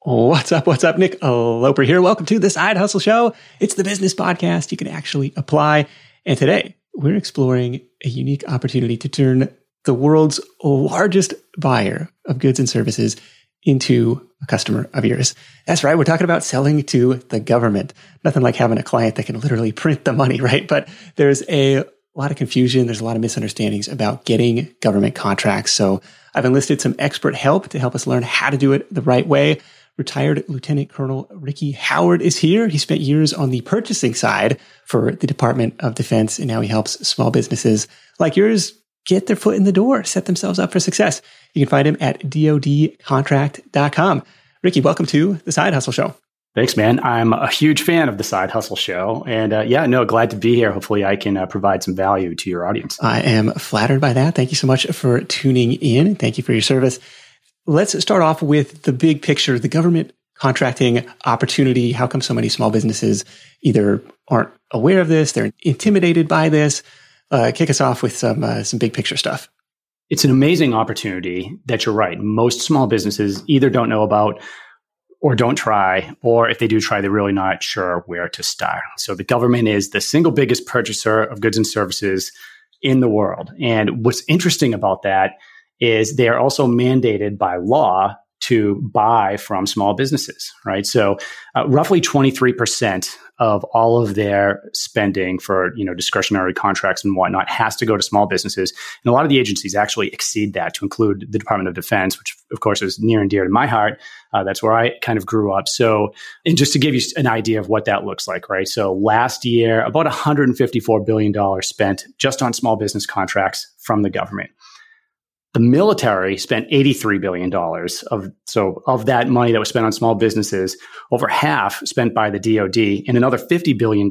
What's up? What's up? Nick Loper here. Welcome to the Side Hustle Show. It's the business podcast you can actually apply. And today we're exploring a unique opportunity to turn the world's largest buyer of goods and services into a customer of yours. That's right. We're talking about selling to the government. Nothing like having a client that can literally print the money, right? But there's a lot of confusion. There's a lot of misunderstandings about getting government contracts. So I've enlisted some expert help to help us learn how to do it the right way. Retired Lieutenant Colonel Ricky Howard is here. He spent years on the purchasing side for the Department of Defense, and now he helps small businesses like yours get their foot in the door, set themselves up for success. You can find him at dodcontract.com. Ricky, welcome to the Side Hustle Show. Thanks, man. I'm a huge fan of the Side Hustle Show. And glad to be here. Hopefully I can provide some value to your audience. I am flattered by that. Thank you so much for tuning in. Thank you for your service. Let's start off with the big picture, the government contracting opportunity. How come so many small businesses either aren't aware of this, they're intimidated by this? Kick us off with some big picture stuff. It's an amazing opportunity that you're right. Most small businesses either don't know about or don't try, or if they do try, they're really not sure where to start. So the government is the single biggest purchaser of goods and services in the world. And what's interesting about that is they are also mandated by law to buy from small businesses, right? So roughly 23% of all of their spending for, discretionary contracts and whatnot has to go to small businesses. And a lot of the agencies actually exceed that, to include the Department of Defense, which of course is near and dear to my heart. That's where I kind of grew up. So, and just to give you an idea of what that looks like, right? So last year, about $154 billion spent just on small business contracts from the government. The military spent $83 billion of that money that was spent on small businesses, over half spent by the DoD, and another $50 billion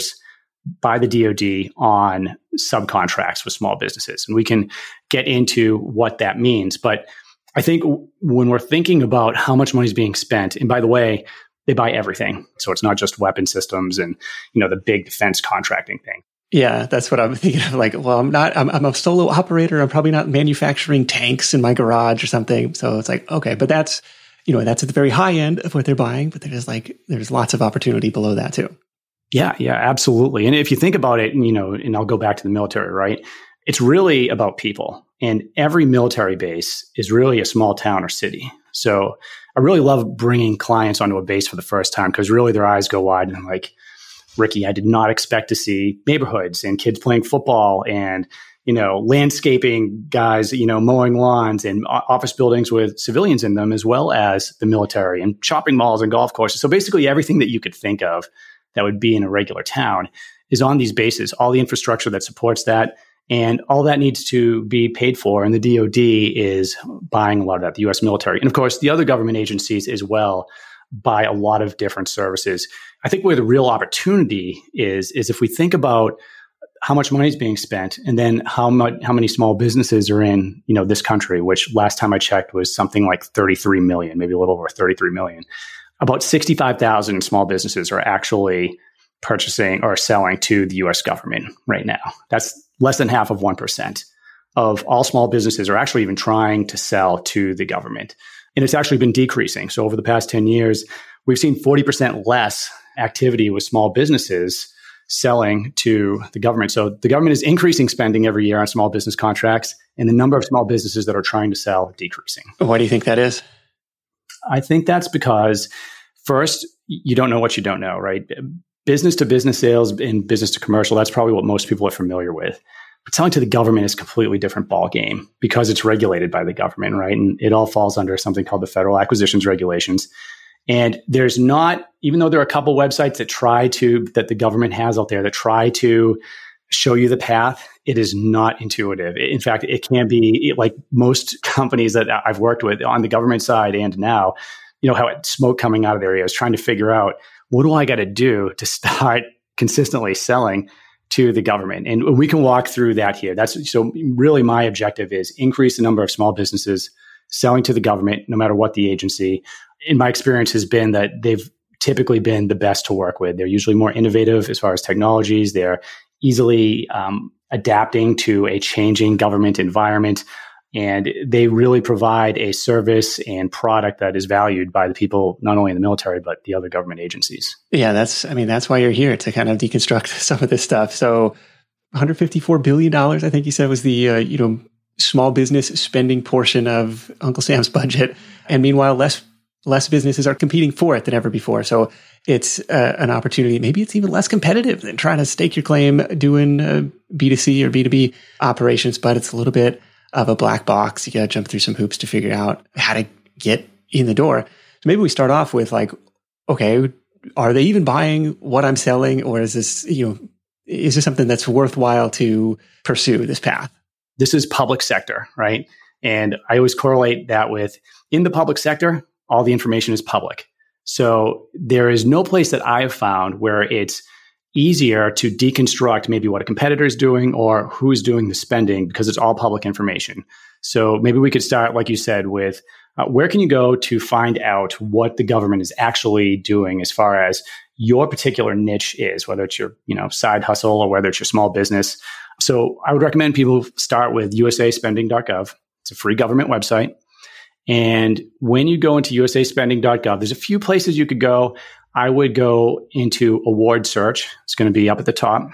by the DoD on subcontracts with small businesses. And we can get into what that means. But I think when we're thinking about how much money is being spent, and by the way, they buy everything. So it's not just weapon systems and, the big defense contracting thing. Yeah, that's what I'm thinking of. Like, well, I'm a solo operator. I'm probably not manufacturing tanks in my garage or something. So it's like, okay, but that's at the very high end of what they're buying, but there's lots of opportunity below that too. Yeah, absolutely. And if you think about it, and I'll go back to the military, right? It's really about people, and every military base is really a small town or city. So I really love bringing clients onto a base for the first time, because really their eyes go wide and I'm like, Ricky, I did not expect to see neighborhoods and kids playing football and, landscaping guys, mowing lawns and office buildings with civilians in them, as well as the military and shopping malls and golf courses. So basically everything that you could think of that would be in a regular town is on these bases, all the infrastructure that supports that. And all that needs to be paid for. And the DoD is buying a lot of that, the U.S. military. And of course, the other government agencies as well buy a lot of different services. I think where the real opportunity is if we think about how much money is being spent, and then how many small businesses are in, this country, which last time I checked was something like 33 million, maybe a little over 33 million. About 65,000 small businesses are actually purchasing or selling to the U.S. government right now. That's less than half of 1% of all small businesses are actually even trying to sell to the government. And it's actually been decreasing. So over the past 10 years, we've seen 40% less activity with small businesses selling to the government. So the government is increasing spending every year on small business contracts, and the number of small businesses that are trying to sell decreasing. Why do you think that is? I think that's because, first, you don't know what you don't know, right? Business to business sales and business to commercial, that's probably what most people are familiar with. But selling to the government is a completely different ballgame because it's regulated by the government, right? And it all falls under something called the Federal Acquisitions Regulations. And there's not, even though there are a couple websites that the government has out there that try to show you the path, it is not intuitive. In fact, it can be like most companies that I've worked with on the government side and now, how smoke coming out of their ears, trying to figure out, what do I got to do to start consistently selling to the government? And we can walk through that here. So really my objective is increase the number of small businesses selling to the government, no matter what the agency. In my experience has been that they've typically been the best to work with. They're usually more innovative as far as technologies. They're easily adapting to a changing government environment. And they really provide a service and product that is valued by the people, not only in the military, but the other government agencies. Yeah, that's why you're here, to kind of deconstruct some of this stuff. So $154 billion, I think you said, was the, small business spending portion of Uncle Sam's budget. And meanwhile, less businesses are competing for it than ever before. So it's an opportunity. Maybe it's even less competitive than trying to stake your claim doing B2C or B2B operations, but it's a little bit of a black box. You got to jump through some hoops to figure out how to get in the door. So maybe we start off with like, okay, are they even buying what I'm selling? Or is this, is this something that's worthwhile to pursue this path? This is public sector, right? And I always correlate that with, in the public sector, all the information is public. So there is no place that I have found where it's easier to deconstruct maybe what a competitor is doing or who's doing the spending, because it's all public information. So maybe we could start, like you said, with where can you go to find out what the government is actually doing as far as your particular niche is, whether it's your side hustle or whether it's your small business. So I would recommend people start with usaspending.gov. It's a free government website. And when you go into usaspending.gov, there's a few places you could go. I would go into award search. It's going to be up at the top.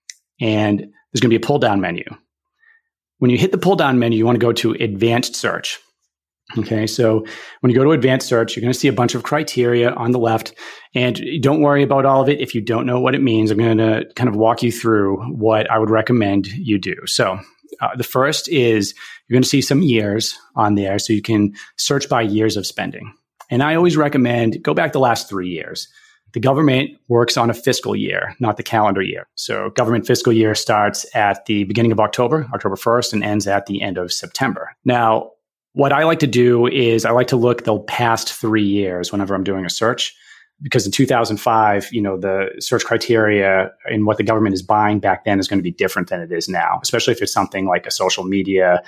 And there's going to be a pull down menu. When you hit the pull down menu, you want to go to advanced search. Okay, so when you go to advanced search, you're going to see a bunch of criteria on the left. And don't worry about all of it if you don't know what it means. I'm going to kind of walk you through what I would recommend you do. So the first is you're going to see some years on there, so you can search by years of spending. And I always recommend go back the last 3 years. The government works on a fiscal year, not the calendar year. So government fiscal year starts at the beginning of October 1st, and ends at the end of September. Now, what I like to do is I like to look the past 3 years whenever I'm doing a search, because in 2005, the search criteria and what the government is buying back then is going to be different than it is now, especially if it's something like a social media,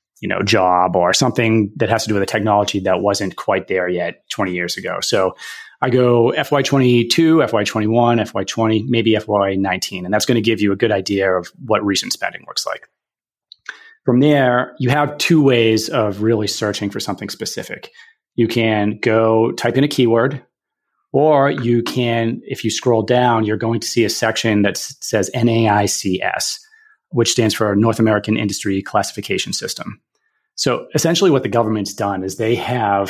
job or something that has to do with a technology that wasn't quite there yet 20 years ago. So I go FY22, FY21, FY20, maybe FY19, and that's going to give you a good idea of what recent spending looks like. From there, you have two ways of really searching for something specific. You can go type in a keyword, or you can, if you scroll down, you're going to see a section that says NAICS, which stands for North American Industry Classification System. So essentially what the government's done is they've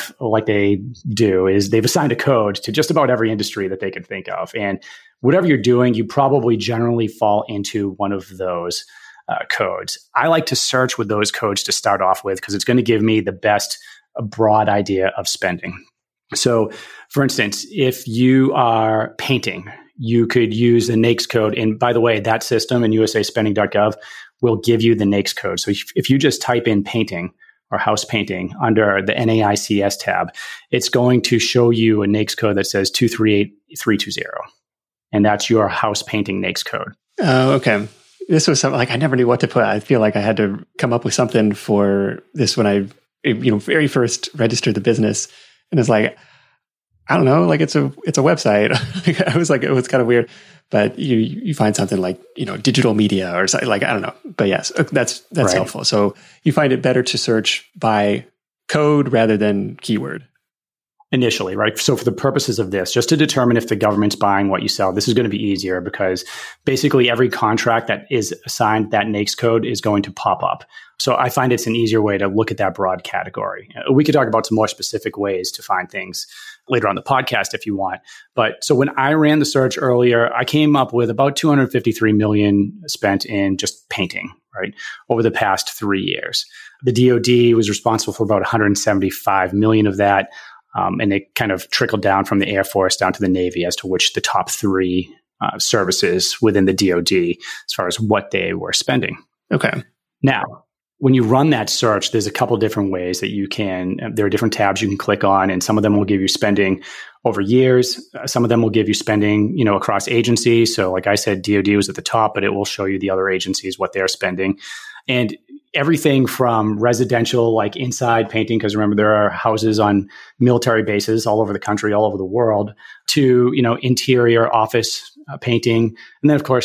assigned a code to just about every industry that they could think of. And whatever you're doing, you probably generally fall into one of those codes. I like to search with those codes to start off with, because it's going to give me the best broad idea of spending. So, for instance, if you are painting, you could use the NAICS code. And by the way, that system in usaspending.gov will give you the NAICS code. So if you just type in painting or house painting under the NAICS tab, it's going to show you a NAICS code that says 238320. And that's your house painting NAICS code. Oh, okay. This was something like I never knew what to put. I feel like I had to come up with something for this when I, very first registered the business, and it's like, I don't know, like it's a website. I was like, it was kind of weird, but you find something like digital media or something like, I don't know, but yes, that's right. Helpful. So you find it better to search by code rather than keyword. Initially, right? So for the purposes of this, just to determine if the government's buying what you sell, this is going to be easier, because basically every contract that is assigned that NAICS code is going to pop up. So I find it's an easier way to look at that broad category. We could talk about some more specific ways to find things later on the podcast if you want. But so when I ran the search earlier, I came up with about $253 million spent in just painting, right, over the past 3 years. The DoD was responsible for about $175 million of that. And it kind of trickled down from the Air Force down to the Navy as to which the top three services within the DoD as far as what they were spending. Okay. Now, when you run that search, there's a couple different ways that you can, there are different tabs you can click on, and some of them will give you spending over years. Some of them will give you spending, across agencies. So like I said, DoD was at the top, but it will show you the other agencies, what they're spending. And everything from residential, like inside painting, because remember, there are houses on military bases all over the country, all over the world, to, interior office painting. And then, of course,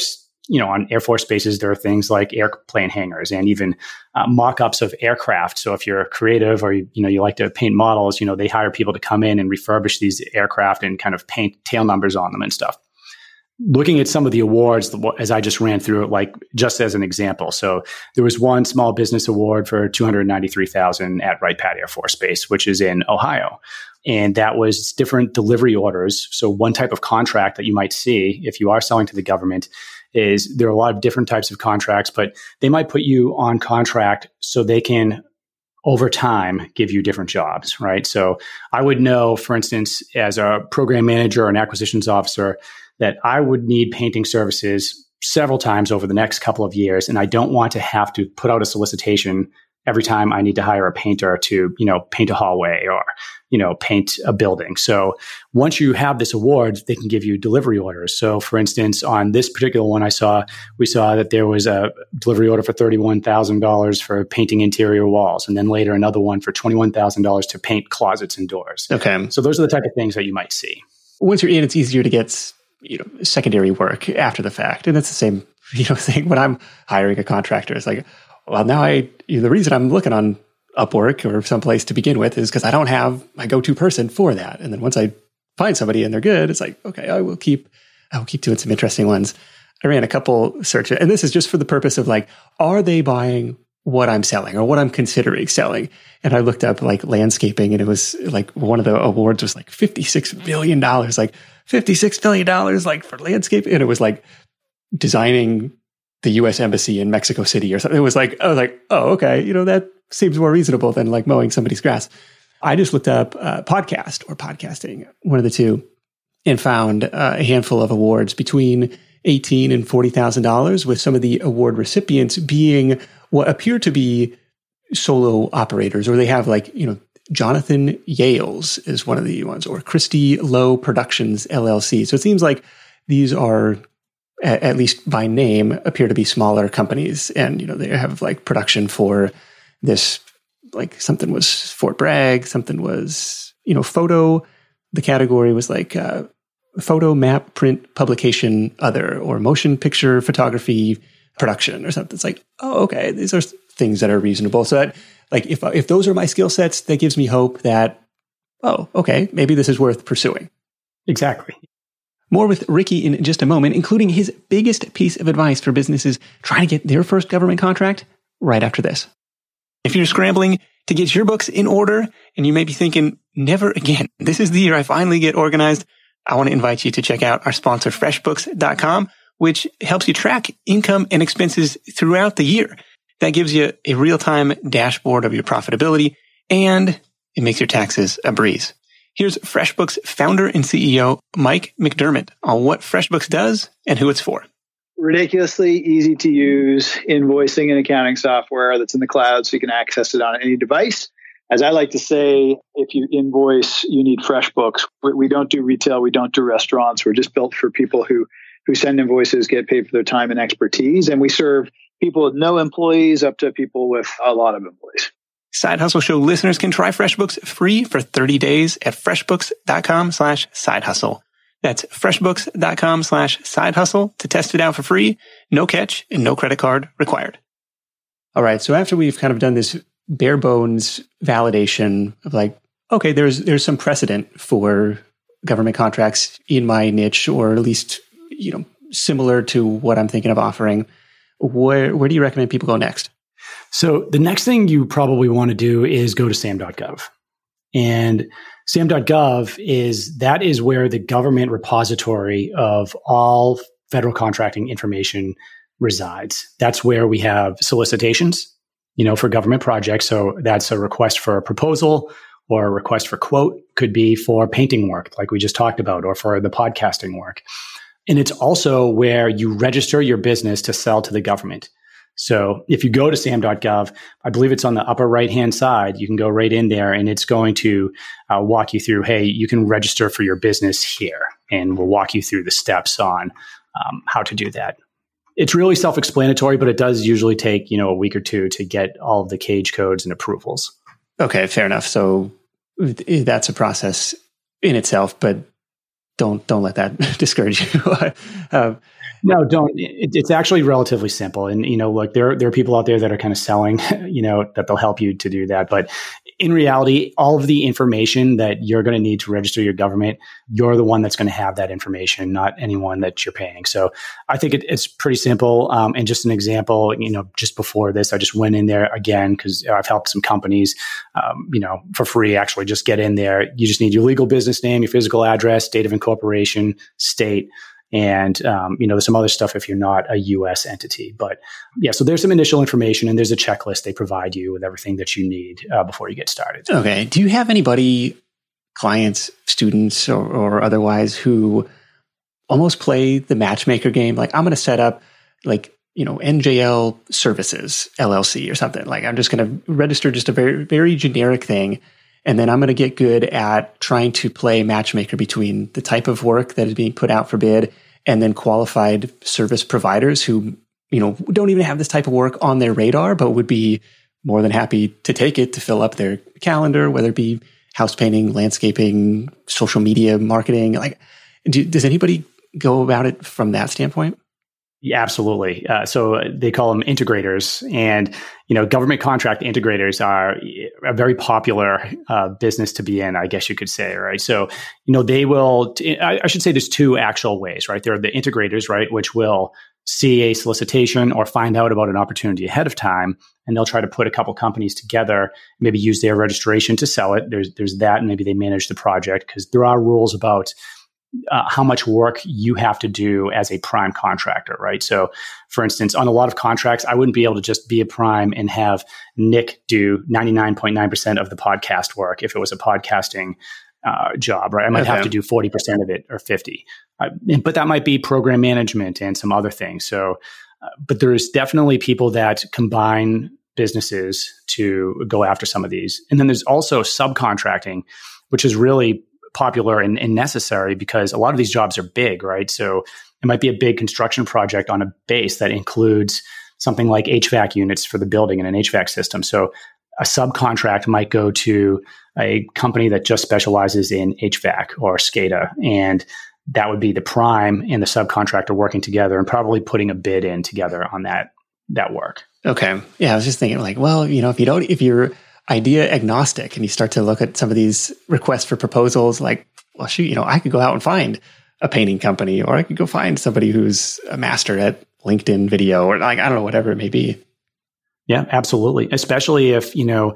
on Air Force bases, there are things like airplane hangars and even mock-ups of aircraft. So if you're creative or you like to paint models, they hire people to come in and refurbish these aircraft and kind of paint tail numbers on them and stuff. Looking at some of the awards, as I just ran through it, like just as an example. So there was one small business award for $293,000 at Wright Pat Air Force Base, which is in Ohio. And that was different delivery orders. So one type of contract that you might see if you are selling to the government is there are a lot of different types of contracts, but they might put you on contract so they can over time give you different jobs, right? So I would know, for instance, as a program manager or an acquisitions officer, that I would need painting services several times over the next couple of years. And I don't want to have to put out a solicitation every time I need to hire a painter to, paint a hallway or, paint a building. So once you have this award, they can give you delivery orders. So for instance, on this particular one we saw that there was a delivery order for $31,000 for painting interior walls. And then later another one for $21,000 to paint closets and doors. Okay. So those are the type of things that you might see. Once you're in, it's easier to get secondary work after the fact. And it's the same, thing when I'm hiring a contractor. It's like, well, now the reason I'm looking on Upwork or someplace to begin with is because I don't have my go-to person for that. And then once I find somebody and they're good, it's like, okay, I will keep doing some interesting ones. I ran a couple searches, and this is just for the purpose of like, are they buying what I'm selling or what I'm considering selling? And I looked up like landscaping, and it was like one of the awards was like $56 billion, like $56 billion, like for landscape. And it was like designing the U.S. Embassy in Mexico City or something. It was like, I was like, oh, okay. That seems more reasonable than like mowing somebody's grass. I just looked up podcast or podcasting, one of the two, and found a handful of awards between $18,000 and $40,000, with some of the award recipients being what appear to be solo operators, or they have like, Jonathan Yales is one of the ones, or Christy Lowe Productions LLC. So it seems like these are, at least by name, appear to be smaller companies, and they have like production for this. Like something was Fort Bragg, something was photo. The category was like photo, map, print, publication, other, or motion picture photography production or something. It's like, oh, okay, these are things that are reasonable. So that, like, if those are my skill sets, that gives me hope that, oh, okay, maybe this is worth pursuing. Exactly. More with Ricky in just a moment, including his biggest piece of advice for businesses trying to get their first government contract right after this. If you're scrambling to get your books in order and you may be thinking, never again, this is the year I finally get organized, I want to invite you to check out our sponsor, FreshBooks.com, which helps you track income and expenses throughout the year. That gives you a real-time dashboard of your profitability, and it makes your taxes a breeze. Here's FreshBooks founder and CEO, Mike McDermott, on what FreshBooks does and who it's for. Ridiculously easy to use invoicing and accounting software that's in the cloud, so you can access it on any device. As I like to say, if you invoice, you need FreshBooks. We don't do retail. We don't do restaurants. We're just built for people who send invoices, get paid for their time and expertise. And we serve people with no employees up to people with a lot of employees. Side Hustle Show listeners can try FreshBooks free for 30 days at freshbooks.com/sidehustle. That's freshbooks.com/sidehustle to test it out for free. No catch and no credit card required. All right. So after we've kind of done this bare bones validation of like, okay, there's some precedent for government contracts in my niche, or at least, similar to what I'm thinking of offering. Where do you recommend people go next? So the next thing you probably want to do is go to sam.gov. And sam.gov is where the government repository of all federal contracting information resides. That's where we have solicitations, for government projects. So that's a request for a proposal or a request for quote, could be for painting work, like we just talked about, or for the podcasting work. And it's also where you register your business to sell to the government. So if you go to sam.gov, I believe it's on the upper right-hand side, you can go right in there and it's going to walk you through, hey, you can register for your business here. And we'll walk you through the steps on how to do that. It's really self-explanatory, but it does usually take, a week or two to get all of the cage codes and approvals. Okay, fair enough. So that's a process in itself, but don't let that discourage you. No, don't. It's actually relatively simple. And, look, there are people out there that are kind of selling, that they'll help you to do that. But in reality, all of the information that you're going to need to register your government, you're the one that's going to have that information, not anyone that you're paying. So I think it's pretty simple. And just an example, just before this, I just went in there again because I've helped some companies, for free, actually just get in there. You just need your legal business name, your physical address, date of incorporation, state. And, there's some other stuff if you're not a U.S. entity. But yeah, so there's some initial information and there's a checklist they provide you with everything that you need before you get started. Okay. Do you have anybody, clients, students, or otherwise, who almost play the matchmaker game? Like, I'm going to set up NJL Services, LLC or something. Like, I'm just going to register just a very, very generic thing. And then I'm going to get good at trying to play matchmaker between the type of work that is being put out for bid and then qualified service providers who, don't even have this type of work on their radar, but would be more than happy to take it to fill up their calendar, whether it be house painting, landscaping, social media marketing. Like, does anybody go about it from that standpoint? Yeah, absolutely. So they call them integrators, and government contract integrators are a very popular business to be in, I guess you could say, right? So they will. I should say there's two actual ways, right? There are the integrators, right, which will see a solicitation or find out about an opportunity ahead of time, and they'll try to put a couple companies together, maybe use their registration to sell it. There's that, and maybe they manage the project because there are rules about how much work you have to do as a prime contractor, right? So, for instance, on a lot of contracts, I wouldn't be able to just be a prime and have Nick do 99.9% of the podcast work if it was a podcasting job, right? I might have to do 40% of it or 50. But that might be program management and some other things. So, but there's definitely people that combine businesses to go after some of these. And then there's also subcontracting, which is really popular and necessary because a lot of these jobs are big, right? So it might be a big construction project on a base that includes something like HVAC units for the building and an HVAC system. So a subcontract might go to a company that just specializes in HVAC or SCADA, and that would be the prime and the subcontractor working together and probably putting a bid in together on that work. Okay. Yeah, I was just thinking if you're idea agnostic and you start to look at some of these requests for proposals, like, well, shoot, I could go out and find a painting company, or I could go find somebody who's a master at LinkedIn video, or I don't know, whatever it may be. Yeah, absolutely. Especially if,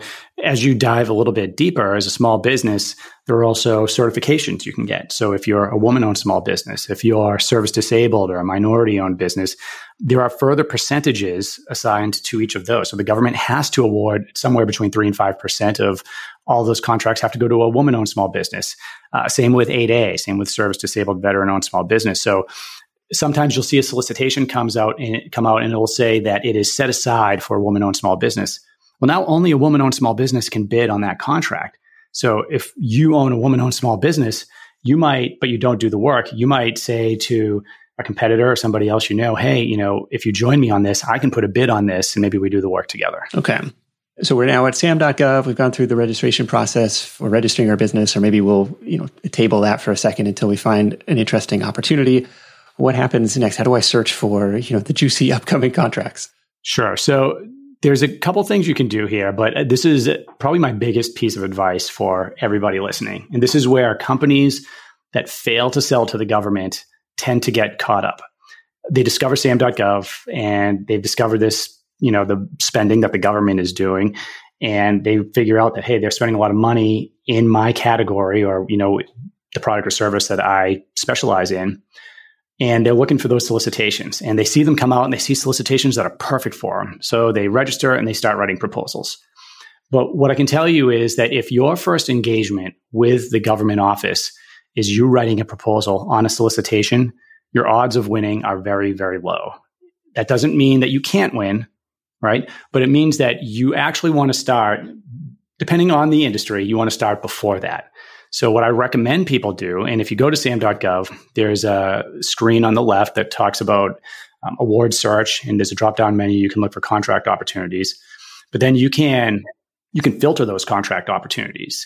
as you dive a little bit deeper as a small business, there are also certifications you can get. So if you're a woman-owned small business, if you're service disabled or a minority-owned business, there are further percentages assigned to each of those. So the government has to award somewhere between 3 and 5% of all those contracts have to go to a woman-owned small business. Same with 8A, same with service disabled veteran-owned small business. So sometimes you'll see a solicitation come out and it will say that it is set aside for a woman-owned small business. Well, now only a woman-owned small business can bid on that contract. So if you own a woman-owned small business, you might, but you don't do the work, you might say to a competitor or somebody else, hey, if you join me on this, I can put a bid on this and maybe we do the work together. Okay. So we're now at sam.gov. We've gone through the registration process for registering our business, or maybe we'll, table that for a second until we find an interesting opportunity. What happens next? How do I search for, the juicy upcoming contracts? Sure. So there's a couple things you can do here, but this is probably my biggest piece of advice for everybody listening. And this is where companies that fail to sell to the government tend to get caught up. They discover sam.gov and they've discovered this, the spending that the government is doing. And they figure out that, hey, they're spending a lot of money in my category or, the product or service that I specialize in. And they're looking for those solicitations, and they see them come out and they see solicitations that are perfect for them. So they register and they start writing proposals. But what I can tell you is that if your first engagement with the government office is you writing a proposal on a solicitation, your odds of winning are very, very low. That doesn't mean that you can't win, right? But it means that you actually want to start, depending on the industry, you want to start before that. So what I recommend people do, and if you go to sam.gov, there's a screen on the left that talks about award search, and there's a drop-down menu. You can look for contract opportunities, but then you can filter those contract opportunities.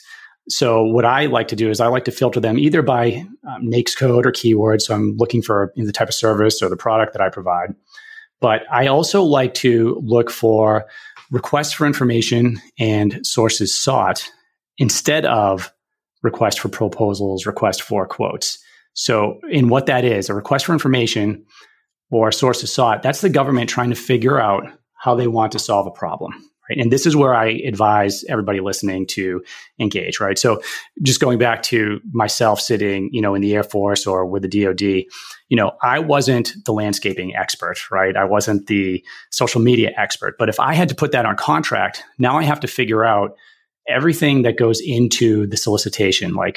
So what I like to do is I like to filter them either by NAICS code or keywords. So I'm looking for the type of service or the product that I provide. But I also like to look for requests for information and sources sought instead of request for proposals, request for quotes. So in what that is, a request for information or sources sought, that's the government trying to figure out how they want to solve a problem. Right? And this is where I advise everybody listening to engage, right? So just going back to myself sitting, in the Air Force or with the DoD, I wasn't the landscaping expert, right? I wasn't the social media expert. But if I had to put that on contract, now I have to figure out everything that goes into the solicitation, like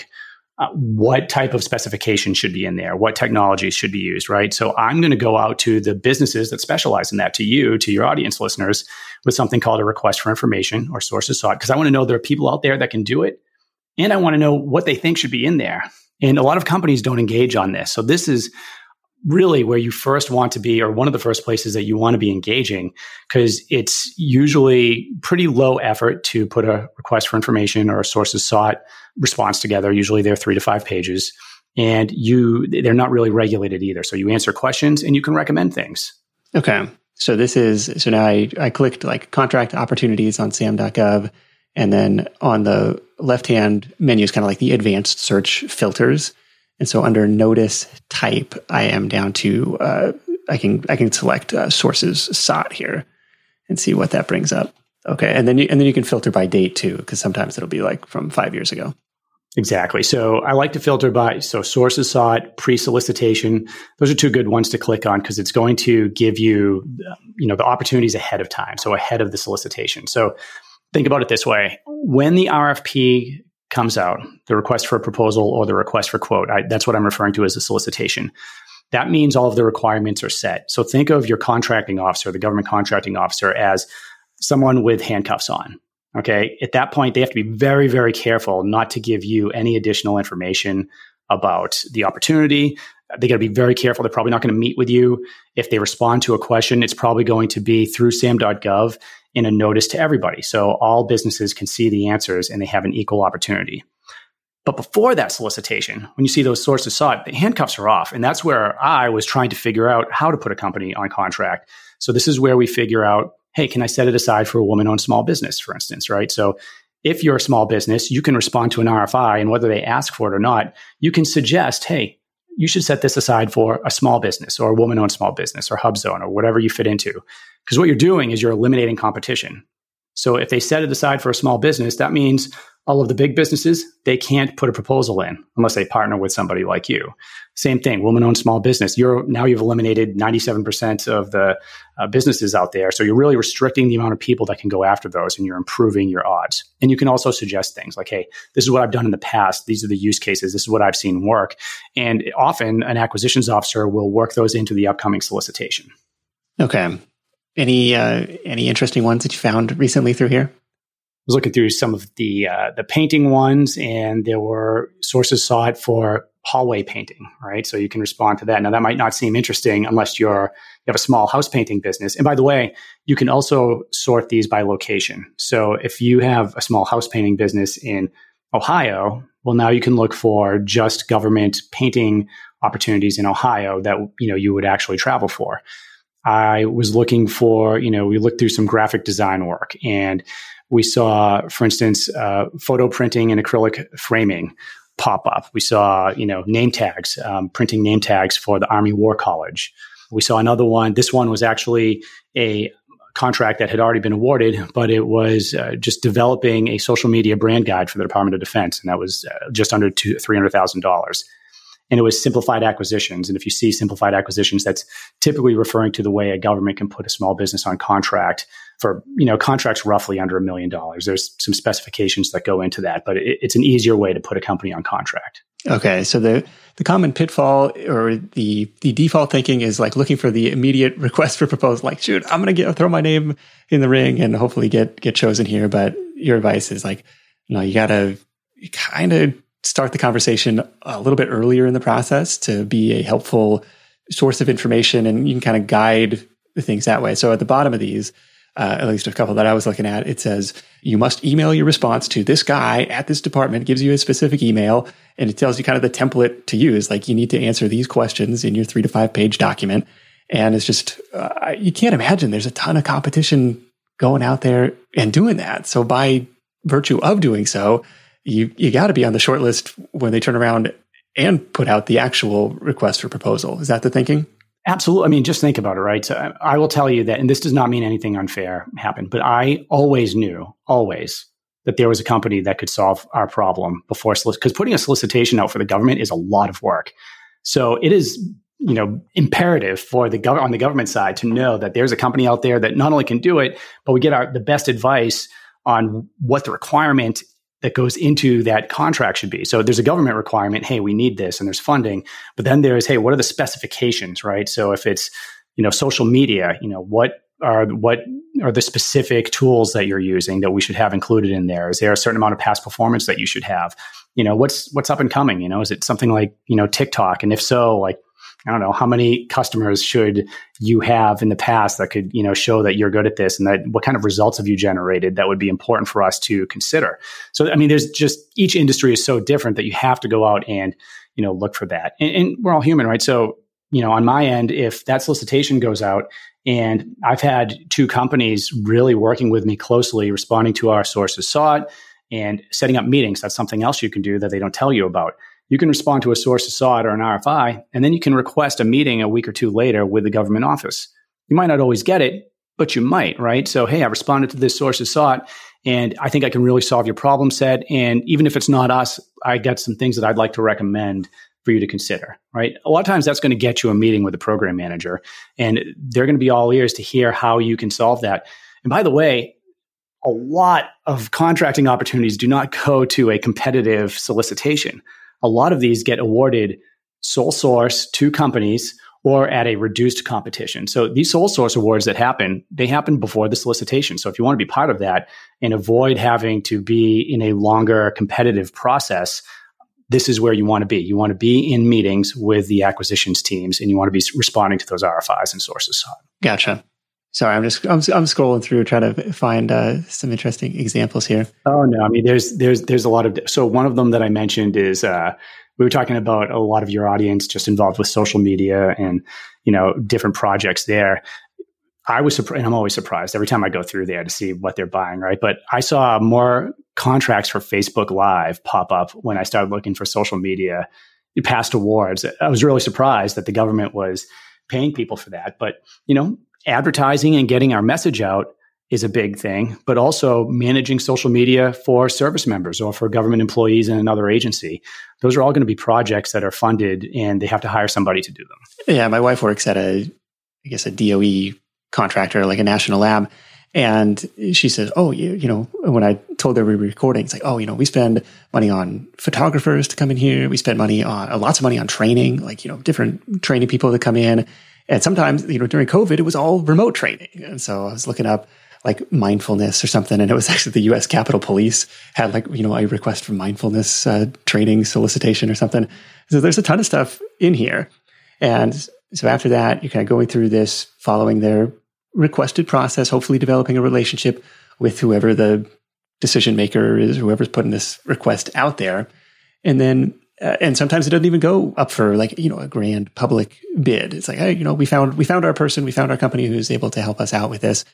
what type of specification should be in there, what technologies should be used, right? So I'm going to go out to the businesses that specialize in that, to your audience listeners, with something called a request for information or sources sought, because I want to know there are people out there that can do it, and I want to know what they think should be in there. And a lot of companies don't engage on this. So this is really where you first want to be, or one of the first places that you want to be engaging, because it's usually pretty low effort to put a request for information or a sources sought response together. Usually they're 3 to 5 pages, and they're not really regulated either. So you answer questions and you can recommend things. Okay. So now I clicked like contract opportunities on sam.gov, and then on the left-hand menu is kind of like the advanced search filters. And so under notice type, I am down to, I can select sources sought here and see what that brings up. Okay. And then you can filter by date too, because sometimes it'll be like from 5 years ago. Exactly. So I like to filter by, sources sought, pre-solicitation. Those are 2 good ones to click on, because it's going to give you, the opportunities ahead of time. So ahead of the solicitation. So think about it this way. When the RFP comes out, the request for a proposal or the request for quote, that's what I'm referring to as a solicitation. That means all of the requirements are set. So think of your contracting officer, the government contracting officer, as someone with handcuffs on. Okay. At that point, they have to be very, very careful not to give you any additional information about the opportunity. They got to be very careful. They're probably not going to meet with you. If they respond to a question, it's probably going to be through sam.gov in a notice to everybody. So all businesses can see the answers and they have an equal opportunity. But before that solicitation, when you see those sources sought, the handcuffs are off. And that's where I was trying to figure out how to put a company on contract. So this is where we figure out, hey, can I set it aside for a woman-owned small business, for instance, right? So if you're a small business, you can respond to an RFI, and whether they ask for it or not, you can suggest, hey, you should set this aside for a small business or a woman-owned small business or HubZone or whatever you fit into. Because what you're doing is you're eliminating competition. So if they set it aside for a small business, that means all of the big businesses, they can't put a proposal in unless they partner with somebody like you. Same thing, woman-owned small business. Now you've eliminated 97% of the businesses out there. So you're really restricting the amount of people that can go after those, and you're improving your odds. And you can also suggest things like, hey, this is what I've done in the past. These are the use cases. This is what I've seen work. And often an acquisitions officer will work those into the upcoming solicitation. Okay. Any interesting ones that you found recently through here? I was looking through some of the painting ones, and there were sources sought for hallway painting, right? So you can respond to that. Now, that might not seem interesting unless you have a small house painting business. And by the way, you can also sort these by location. So if you have a small house painting business in Ohio, well, now you can look for just government painting opportunities in Ohio that you would actually travel for. I was looking for, we looked through some graphic design work, and we saw, for instance, photo printing and acrylic framing pop up. We saw, name tags, printing name tags for the Army War College. We saw another one. This one was actually a contract that had already been awarded, but it was just developing a social media brand guide for the Department of Defense, and that was just under $300,000. And it was simplified acquisitions. And if you see simplified acquisitions, that's typically referring to the way a government can put a small business on contract for, contracts roughly under $1 million. There's some specifications that go into that, but it's an easier way to put a company on contract. Okay. So the common pitfall or the default thinking is like looking for the immediate request for proposal, like, shoot, I'm going to throw my name in the ring and hopefully get chosen here. But your advice is like, you got to kind of start the conversation a little bit earlier in the process to be a helpful source of information, and you can kind of guide the things that way. So at the bottom of these, at least a couple that I was looking at, it says you must email your response to this guy at this department, gives you a specific email, and it tells you kind of the template to use. Like, you need to answer these questions in your 3 to 5 page document. And it's just, you can't imagine there's a ton of competition going out there and doing that. So by virtue of doing so, you got to be on the short list when they turn around and put out the actual request for proposal. Is that the thinking? Absolutely. I mean, just think about it, right? So I will tell you that, and this does not mean anything unfair happened, but I always knew, that there was a company that could solve our problem before, because putting a solicitation out for the government is a lot of work. So it is, imperative for on the government side to know that there's a company out there that not only can do it, but we get the best advice on what the requirement that goes into that contract should be. So there's a government requirement, hey, we need this, and there's funding. But then there's, hey, what are the specifications, right? So if it's, social media, what are the specific tools that you're using that we should have included in there? Is there a certain amount of past performance that you should have? What's up and coming? Is it something like, TikTok? And if so, like, I don't know, how many customers should you have in the past that could, show that you're good at this, and that what kind of results have you generated that would be important for us to consider? So, I mean, there's just, each industry is so different that you have to go out and, look for that. And we're all human, right? So, on my end, if that solicitation goes out, and I've had 2 companies really working with me closely, responding to our sources sought and setting up meetings. That's something else you can do that they don't tell you about. You can respond to a source sought or an RFI, and then you can request a meeting a week or 2 later with the government office. You might not always get it, but you might, right? So, hey, I responded to this source sought, and I think I can really solve your problem set. And even if it's not us, I got some things that I'd like to recommend for you to consider, right? A lot of times that's going to get you a meeting with the program manager, and they're going to be all ears to hear how you can solve that. And by the way, a lot of contracting opportunities do not go to a competitive solicitation. A lot of these get awarded sole source to companies or at a reduced competition. So these sole source awards that happen, they happen before the solicitation. So if you want to be part of that and avoid having to be in a longer competitive process, this is where you want to be. You want to be in meetings with the acquisitions teams, and you want to be responding to those RFIs and sources sought. Gotcha. Sorry, I'm scrolling through trying to find some interesting examples here. Oh no, I mean there's a lot of. So one of them that I mentioned is we were talking about a lot of your audience just involved with social media and different projects there. I was surprised, and I'm always surprised every time I go through there to see what they're buying, right? But I saw more contracts for Facebook Live pop up when I started looking for social media past awards. I was really surprised that the government was paying people for that, but advertising and getting our message out is a big thing, but also managing social media for service members or for government employees in another agency. Those are all going to be projects that are funded, and they have to hire somebody to do them. Yeah, my wife works at a DOE contractor, like a national lab. And she says, when I told her we were recording, it's like, we spend money on photographers to come in here. We spend money on lots of money on training, like, different training people that come in. And sometimes, during COVID, it was all remote training. And so I was looking up like mindfulness or something. And it was actually the U.S. Capitol Police had a request for mindfulness training solicitation or something. So there's a ton of stuff in here. And so after that, you're kind of going through this, following their requested process, hopefully developing a relationship with whoever the decision maker is, whoever's putting this request out there. And then and sometimes it doesn't even go up for a grand public bid. It's like, hey, we found our person, we found our company who's able to help us out with this.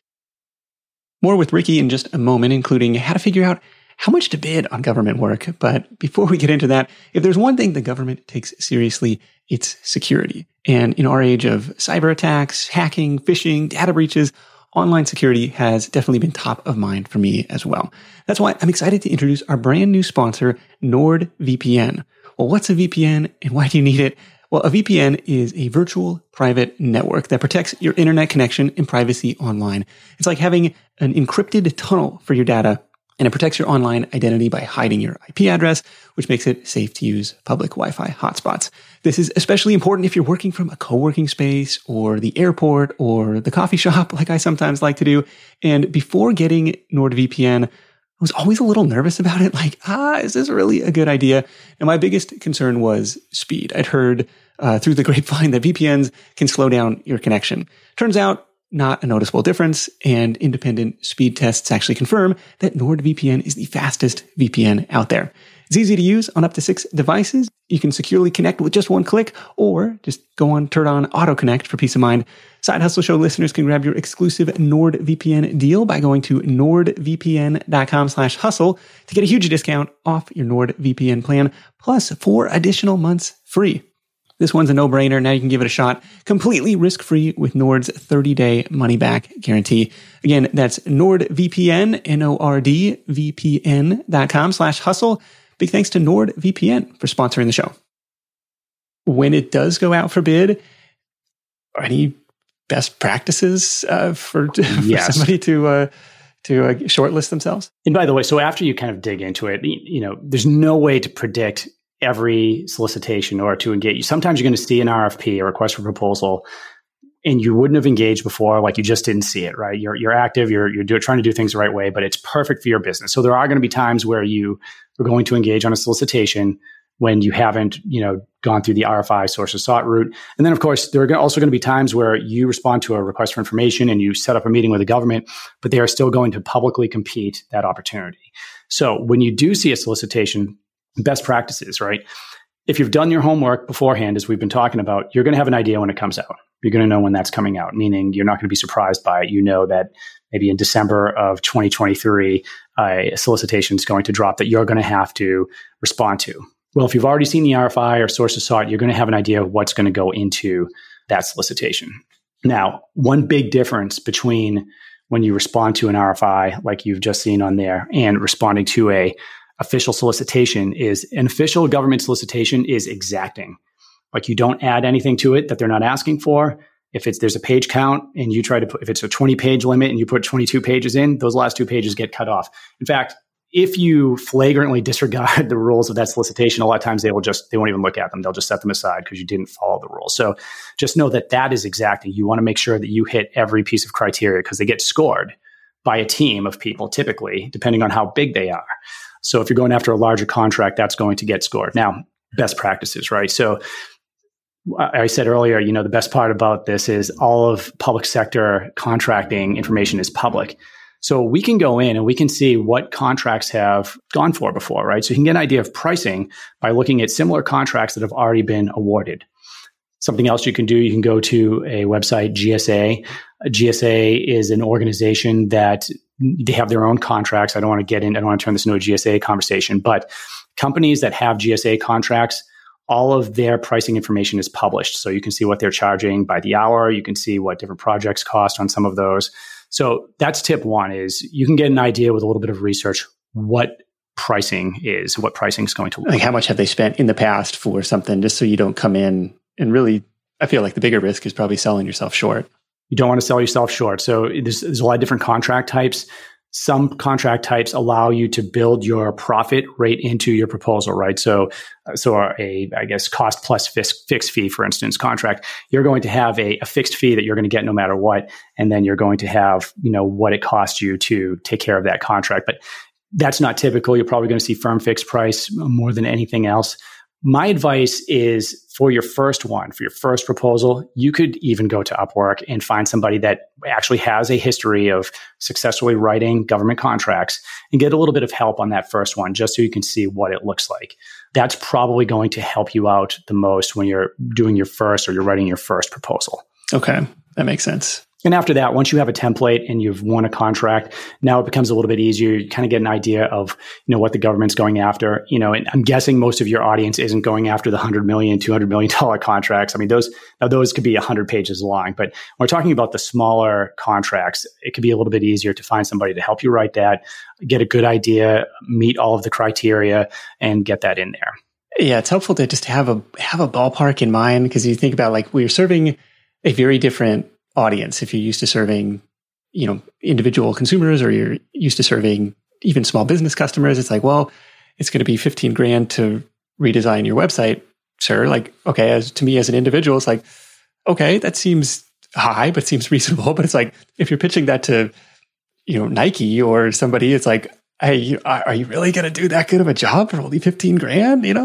More with Ricky in just a moment, including how to figure out how much to bid on government work. But before we get into that, if there's one thing the government takes seriously, it's security. And in our age of cyber attacks, hacking, phishing, data breaches, online security has definitely been top of mind for me as well. That's why I'm excited to introduce our brand new sponsor, NordVPN. Well, what's a VPN and why do you need it? Well, a VPN is a virtual private network that protects your internet connection and privacy online. It's like having an encrypted tunnel for your data, and it protects your online identity by hiding your IP address, which makes it safe to use public Wi-Fi hotspots. This is especially important if you're working from a co-working space or the airport or the coffee shop, like I sometimes like to do. And before getting NordVPN, I was always a little nervous about it. Like, is this really a good idea? And my biggest concern was speed. I'd heard through the grapevine that VPNs can slow down your connection. Turns out not a noticeable difference, and independent speed tests actually confirm that NordVPN is the fastest VPN out there. It's easy to use on up to 6 devices. You can securely connect with just one click, or just turn on Auto Connect for peace of mind. Side Hustle Show listeners can grab your exclusive NordVPN deal by going to nordvpn.com/hustle to get a huge discount off your NordVPN plan, plus 4 additional months free. This one's a no-brainer. Now you can give it a shot completely risk-free with Nord's 30-day money-back guarantee. Again, that's NordVPN, NordVPN.com/hustle. Big thanks to NordVPN for sponsoring the show. When it does go out for bid, are any best practices for somebody to shortlist themselves? And by the way, so after you kind of dig into it, there's no way to predict every solicitation or to engage. Sometimes you're going to see an RFP, a request for proposal, and you wouldn't have engaged before, like you just didn't see it, right? You're active, you're trying to do things the right way, but it's perfect for your business. So there are going to be times where you are going to engage on a solicitation when you haven't, gone through the RFI sources sought route. And then, of course, there are also going to be times where you respond to a request for information and you set up a meeting with the government, but they are still going to publicly compete that opportunity. So when you do see a solicitation, best practices, right? If you've done your homework beforehand, as we've been talking about, you're going to have an idea when it comes out. You're going to know when that's coming out, meaning you're not going to be surprised by it. You know that maybe in December of 2023, a solicitation is going to drop that you're going to have to respond to. Well, if you've already seen the RFI or sources sought, you're going to have an idea of what's going to go into that solicitation. Now, one big difference between when you respond to an RFI, like you've just seen on there, and responding to a official solicitation is an official government solicitation is exacting. Like you don't add anything to it that they're not asking for. If there's a page count and you try to put, if it's a 20-page limit and you put 22 pages in, those last 2 pages get cut off. In fact, if you flagrantly disregard the rules of that solicitation, a lot of times they won't even look at them. They'll just set them aside because you didn't follow the rules. So just know that is exacting. You want to make sure that you hit every piece of criteria because they get scored by a team of people, typically, depending on how big they are. So if you're going after a larger contract, that's going to get scored. Now, best practices, right? So I said earlier, the best part about this is all of public sector contracting information is public. So we can go in and we can see what contracts have gone for before, right? So you can get an idea of pricing by looking at similar contracts that have already been awarded. Something else you can do, you can go to a website, GSA. GSA is an organization that they have their own contracts. I don't want to turn this into a GSA conversation, but companies that have GSA contracts, all of their pricing information is published. So you can see what they're charging by the hour. You can see what different projects cost on some of those. So that's tip one is you can get an idea with a little bit of research what pricing is going to look like. How much have they spent in the past for something, just so you don't come in and really, I feel like the bigger risk is probably selling yourself short. You don't want to sell yourself short. So there's a lot of different contract types. Some contract types allow you to build your profit rate into your proposal, right? So I guess cost plus fixed fee, for instance, contract, you're going to have a fixed fee that you're going to get no matter what. And then you're going to have, what it costs you to take care of that contract. But that's not typical. You're probably going to see firm fixed price more than anything else. My advice is for your first proposal, you could even go to Upwork and find somebody that actually has a history of successfully writing government contracts and get a little bit of help on that first one, just so you can see what it looks like. That's probably going to help you out the most when you're doing your first or you're writing your first proposal. Okay, that makes sense. And after that, once you have a template and you've won a contract, now it becomes a little bit easier. You kind of get an idea of, what the government's going after. And I'm guessing most of your audience isn't going after the $100 million, $200 million contracts. I mean, those could be 100 pages long. But when we're talking about the smaller contracts, it could be a little bit easier to find somebody to help you write that, get a good idea, meet all of the criteria, and get that in there. Yeah, it's helpful to just have a ballpark in mind, because you think about, like, we're serving a very different audience. If you're used to serving, individual consumers, or you're used to serving even small business customers, it's like, well, it's going to be $15,000 to redesign your website, sir. Like, okay, to me as an individual, it's like, okay, that seems high, but seems reasonable. But it's like, if you're pitching that to, Nike or somebody, it's like, hey, are you really going to do that good of a job for only $15,000?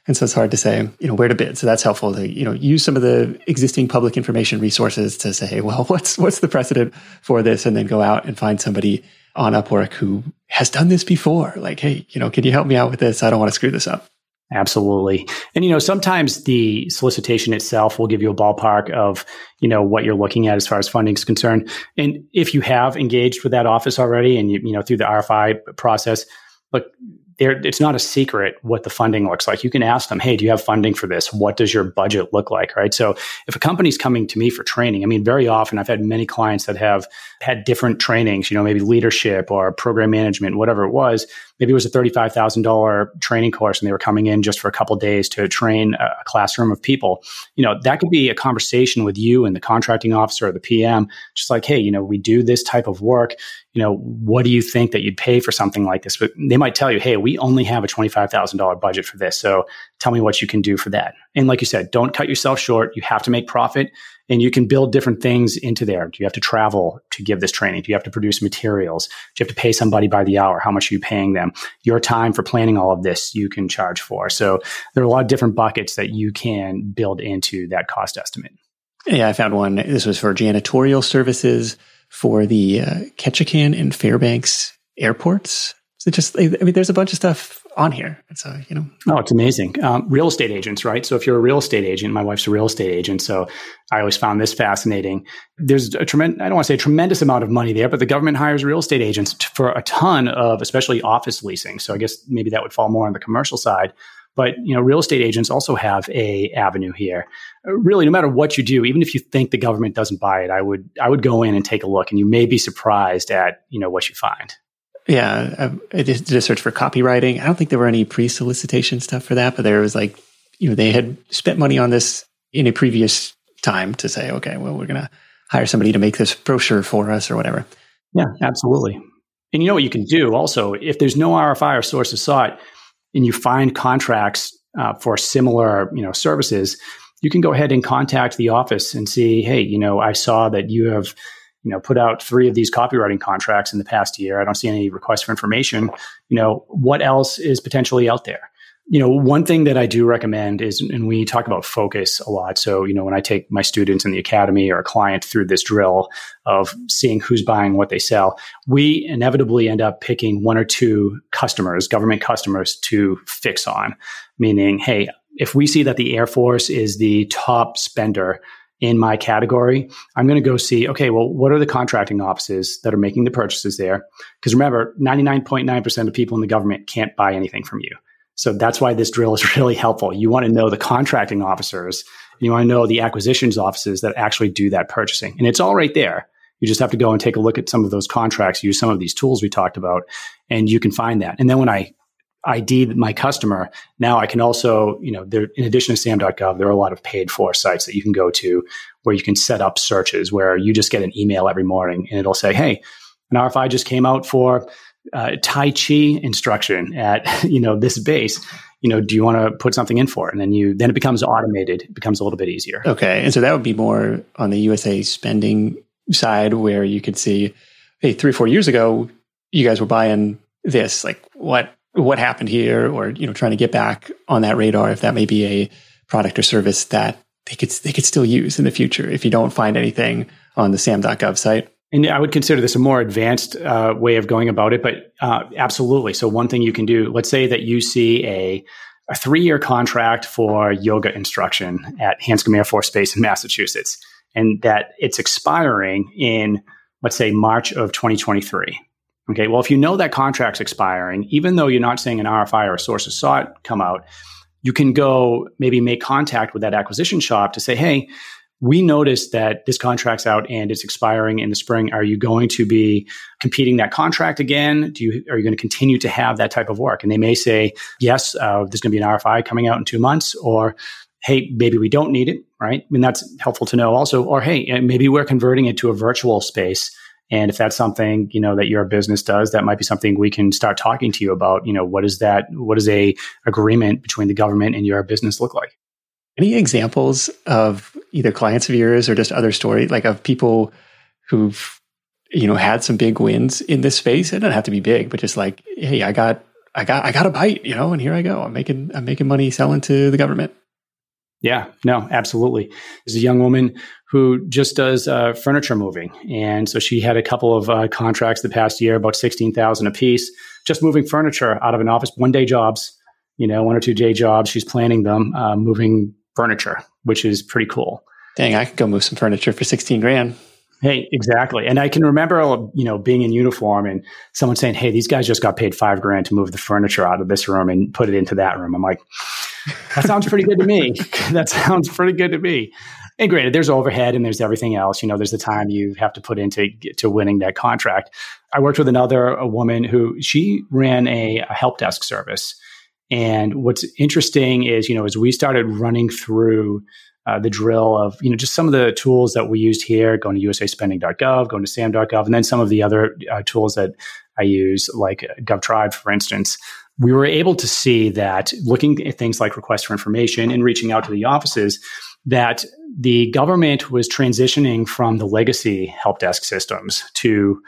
And so it's hard to say, where to bid. So that's helpful to, use some of the existing public information resources to say, well, what's the precedent for this? And then go out and find somebody on Upwork who has done this before. Like, hey, can you help me out with this? I don't want to screw this up. Absolutely. And, sometimes the solicitation itself will give you a ballpark of, what you're looking at as far as funding is concerned. And if you have engaged with that office already and, through the RFI process, look, it's not a secret what the funding looks like. You can ask them, hey, do you have funding for this? What does your budget look like, right? So if a company's coming to me for training, very often I've had many clients that have had different trainings, maybe leadership or program management, whatever it was. Maybe it was a $35,000 training course and they were coming in just for a couple of days to train a classroom of people. That could be a conversation with you and the contracting officer or the PM, just like, hey, we do this type of work. What do you think that you'd pay for something like this? But they might tell you, hey, we only have a $25,000 budget for this. So tell me what you can do for that. And like you said, don't cut yourself short. You have to make profit. And you can build different things into there. Do you have to travel to give this training? Do you have to produce materials? Do you have to pay somebody by the hour? How much are you paying them? Your time for planning all of this, you can charge for. So there are a lot of different buckets that you can build into that cost estimate. Yeah, I found one. This was for janitorial services for the Ketchikan and Fairbanks airports. So there's a bunch of stuff on here. And so, Oh, it's amazing. Real estate agents, right? So if you're a real estate agent, my wife's a real estate agent. So I always found this fascinating. There's I don't want to say a tremendous amount of money there, but the government hires real estate agents for a ton of, especially office leasing. So I guess maybe that would fall more on the commercial side. But, real estate agents also have a avenue here. Really, no matter what you do, even if you think the government doesn't buy it, I would go in and take a look and you may be surprised at, what you find. Yeah, I did a search for copywriting. I don't think there were any pre-solicitation stuff for that, but there was they had spent money on this in a previous time to say, okay, well, we're going to hire somebody to make this brochure for us or whatever. Yeah, absolutely. And what you can do also, if there's no RFI or sources sought and you find contracts for similar, services, you can go ahead and contact the office and see, hey, I saw that you have put out 3 of these copywriting contracts in the past year. I don't see any requests for information. What else is potentially out there? One thing that I do recommend is, and we talk about focus a lot. So, when I take my students in the academy or a client through this drill of seeing who's buying what they sell, we inevitably end up picking 1 or 2 customers, government customers, to fix on. Meaning, hey, if we see that the Air Force is the top spender in my category, I'm going to go see, okay, well, what are the contracting offices that are making the purchases there? Because remember, 99.9% of people in the government can't buy anything from you. So that's why this drill is really helpful. You want to know the contracting officers, and you want to know the acquisitions offices that actually do that purchasing. And it's all right there. You just have to go and take a look at some of those contracts, use some of these tools we talked about, and you can find that. And then when I ID my customer, now I can also, there, in addition to SAM.gov, there are a lot of paid for sites that you can go to where you can set up searches where you just get an email every morning and it'll say, hey, an RFI just came out for Tai Chi instruction at, this base. Do you want to put something in for it? And then it becomes automated. It becomes a little bit easier. Okay. And so that would be more on the USA spending side where you could see, hey, 3 or 4 years ago, you guys were buying this, like what happened here, or trying to get back on that radar if that may be a product or service that they could still use in the future if you don't find anything on the SAM.gov site. And I would consider this a more advanced way of going about it, but absolutely. So one thing you can do, let's say that you see a 3-year contract for yoga instruction at Hanscom Air Force Base in Massachusetts, and that it's expiring in, let's say, March of 2023. Okay, well, if you know that contract's expiring, even though you're not seeing an RFI or a sources sought come out, you can go maybe make contact with that acquisition shop to say, hey, we noticed that this contract's out and it's expiring in the spring. Are you going to be competing that contract again? Are you going to continue to have that type of work? And they may say, yes, there's going to be an RFI coming out in 2 months, or hey, maybe we don't need it, right? I mean, that's helpful to know also. Or hey, maybe we're converting it to a virtual space. And if that's something, that your business does, that might be something we can start talking to you about. What does a agreement between the government and your business look like? Any examples of either clients of yours or just other stories, like of people who've, had some big wins in this space? It doesn't have to be big, but just like, hey, I got I got a bite, and here I go. I'm making money selling to the government. Yeah, no, absolutely. There's a young woman who just does furniture moving. And so she had a couple of contracts the past year, about $16,000 a piece, just moving furniture out of an office, 1 day jobs, 1 or 2 day jobs. She's planning them, moving furniture, which is pretty cool. Dang, I could go move some furniture for 16 grand. Hey, exactly. And I can remember, being in uniform and someone saying, hey, these guys just got paid $5 grand to move the furniture out of this room and put it into that room. I'm like, that sounds pretty good to me. That sounds pretty good to me. And granted, there's overhead and there's everything else. There's the time you have to put into winning that contract. I worked with a woman who she ran a help desk service. And what's interesting is, as we started running through the drill of, just some of the tools that we used here, going to usaspending.gov, going to sam.gov, and then some of the other tools that I use, like GovTribe, for instance, we were able to see that looking at things like requests for information and reaching out to the offices, that the government was transitioning from the legacy help desk systems to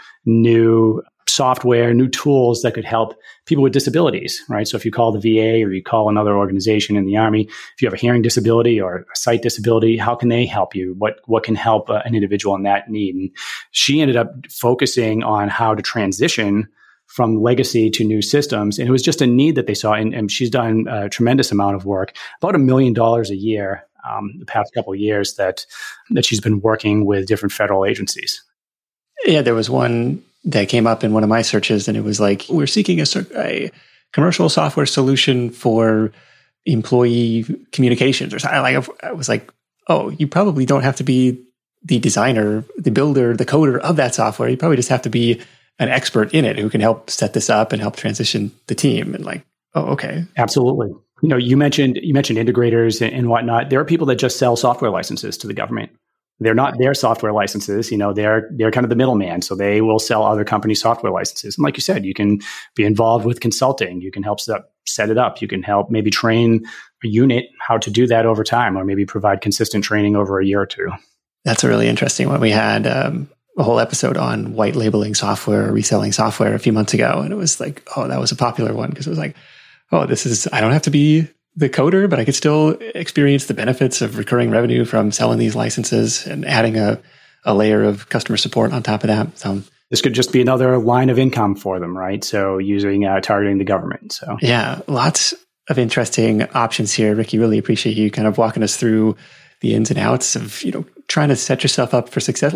new software, new tools that could help people with disabilities, right? So if you call the VA or you call another organization in the Army, if you have a hearing disability or a sight disability, how can they help you? What can help an individual in that need? And she ended up focusing on how to transition from legacy to new systems. And it was just a need that they saw. And she's done a tremendous amount of work, about $1 million a year, the past couple of years that she's been working with different federal agencies. Yeah, there was one that came up in one of my searches, and it was like, we're seeking a commercial software solution for employee communications or something. I was like, oh, you probably don't have to be the designer, the builder, the coder of that software. You probably just have to be an expert in it who can help set this up and help transition the team. And like, oh, okay. Absolutely. You mentioned integrators and whatnot. There are people that just sell software licenses to the government. They're not their software licenses. They're kind of the middleman. So they will sell other companies' software licenses. And like you said, you can be involved with consulting. You can help set it up. You can help maybe train a unit how to do that over time, or maybe provide consistent training over a year or two. That's a really interesting one. We had a whole episode on white labeling software, reselling software a few months ago. And it was like, oh, that was a popular one because it was like, oh, I don't have to be the coder, but I could still experience the benefits of recurring revenue from selling these licenses and adding a layer of customer support on top of that. So this could just be another line of income for them, right? So using targeting the government. So yeah, lots of interesting options here. Ricky, really appreciate you kind of walking us through the ins and outs of trying to set yourself up for success.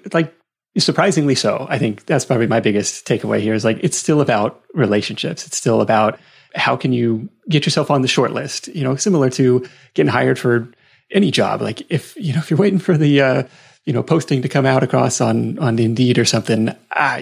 Surprisingly so. I think that's probably my biggest takeaway here is it's still about relationships. It's still about how can you get yourself on the short list, similar to getting hired for any job. Like if you're waiting for the, posting to come out across on Indeed or something,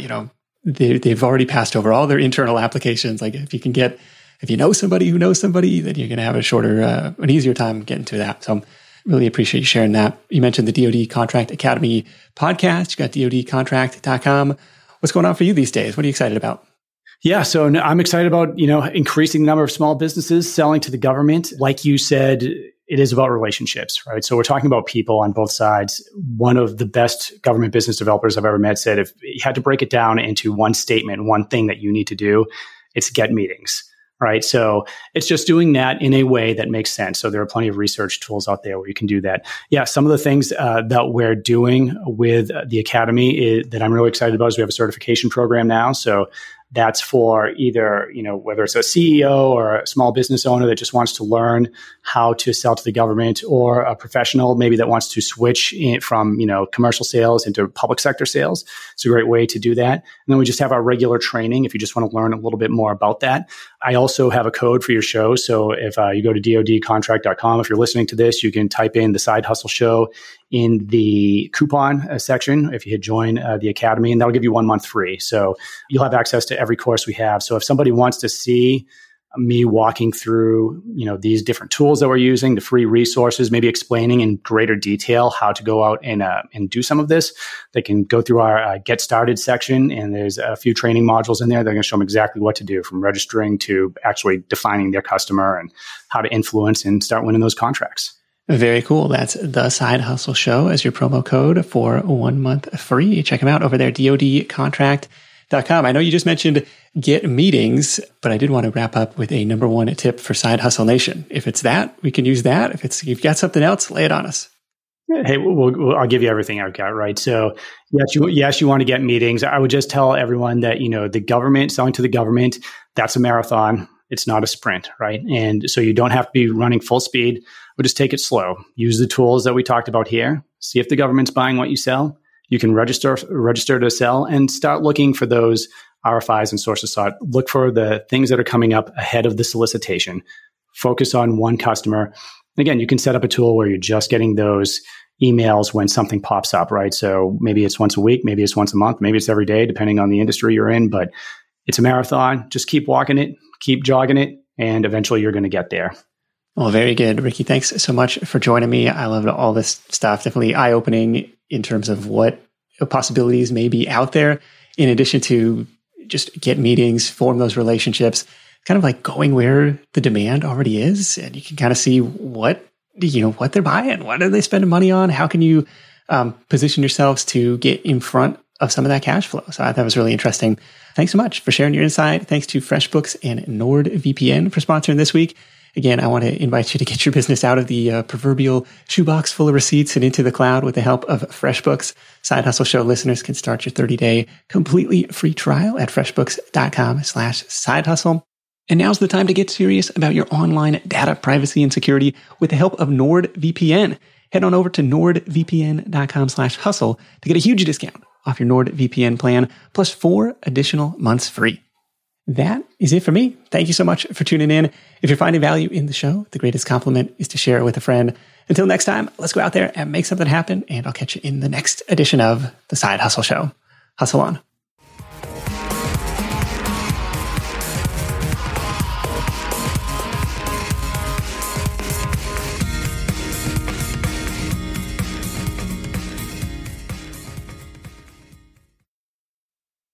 they've already passed over all their internal applications. Like if you know somebody who knows somebody, then you're going to have an easier time getting to that. So really appreciate you sharing that. You mentioned the DoD Contract Academy podcast. You got DoDcontract.com. What's going on for you these days? What are you excited about? Yeah, so I'm excited about, increasing the number of small businesses selling to the government. Like you said, it is about relationships, right? So we're talking about people on both sides. One of the best government business developers I've ever met said, if you had to break it down into one statement, one thing that you need to do, it's get meetings, right? So it's just doing that in a way that makes sense. So there are plenty of research tools out there where you can do that. Yeah, some of the things that we're doing with the Academy that I'm really excited about is we have a certification program now. So that's for either, whether it's a CEO or a small business owner that just wants to learn how to sell to the government, or a professional maybe that wants to switch from, commercial sales into public sector sales. It's a great way to do that. And then we just have our regular training if you just want to learn a little bit more about that. I also have a code for your show. So if you go to DoDcontract.com, if you're listening to this, you can type in the Side Hustle Show in the coupon section if you hit join the Academy, and that'll give you 1 month free. So you'll have access to every course we have. So if somebody wants to see me walking through, these different tools that we're using, the free resources, maybe explaining in greater detail how to go out and do some of this, they can go through our Get Started section, and there's a few training modules in there. They're going to show them exactly what to do, from registering to actually defining their customer and how to influence and start winning those contracts. Very cool. That's the Side Hustle Show as your promo code for 1 month free. Check them out over there, DoDcontract.com. SideHustleNation.com. I know you just mentioned get meetings, but I did want to wrap up with a number one tip for Side Hustle Nation. If it's that, we can use that. If you've got something else, lay it on us. Hey, I'll give you everything I've got, right? So yes, you want to get meetings. I would just tell everyone that, the government, selling to the government, that's a marathon. It's not a sprint, right? And so you don't have to be running full speed, but just take it slow. Use the tools that we talked about here. See if the government's buying what you sell. You can register to sell and start looking for those RFIs and sources sought. Look for the things that are coming up ahead of the solicitation. Focus on one customer. Again, you can set up a tool where you're just getting those emails when something pops up, right? So maybe it's once a week, maybe it's once a month, maybe it's every day, depending on the industry you're in, but it's a marathon. Just keep walking it, keep jogging it, and eventually you're going to get there. Well, very good. Ricky, thanks so much for joining me. I loved all this stuff. Definitely eye-opening in terms of what possibilities may be out there, in addition to just get meetings, form those relationships, kind of like going where the demand already is. And you can kind of see what they're buying. What are they spending money on? How can you position yourselves to get in front of some of that cash flow? So I thought that was really interesting. Thanks so much for sharing your insight. Thanks to FreshBooks and NordVPN for sponsoring this week. Again, I want to invite you to get your business out of the proverbial shoebox full of receipts and into the cloud with the help of FreshBooks. Side Hustle Show listeners can start your 30-day completely free trial at freshbooks.com/sidehustle. And now's the time to get serious about your online data privacy and security with the help of NordVPN. Head on over to nordvpn.com/hustle to get a huge discount off your NordVPN plan, plus 4 additional months free. That is it for me. Thank you so much for tuning in. If you're finding value in the show, the greatest compliment is to share it with a friend. Until next time, let's go out there and make something happen, and I'll catch you in the next edition of The Side Hustle Show. Hustle on.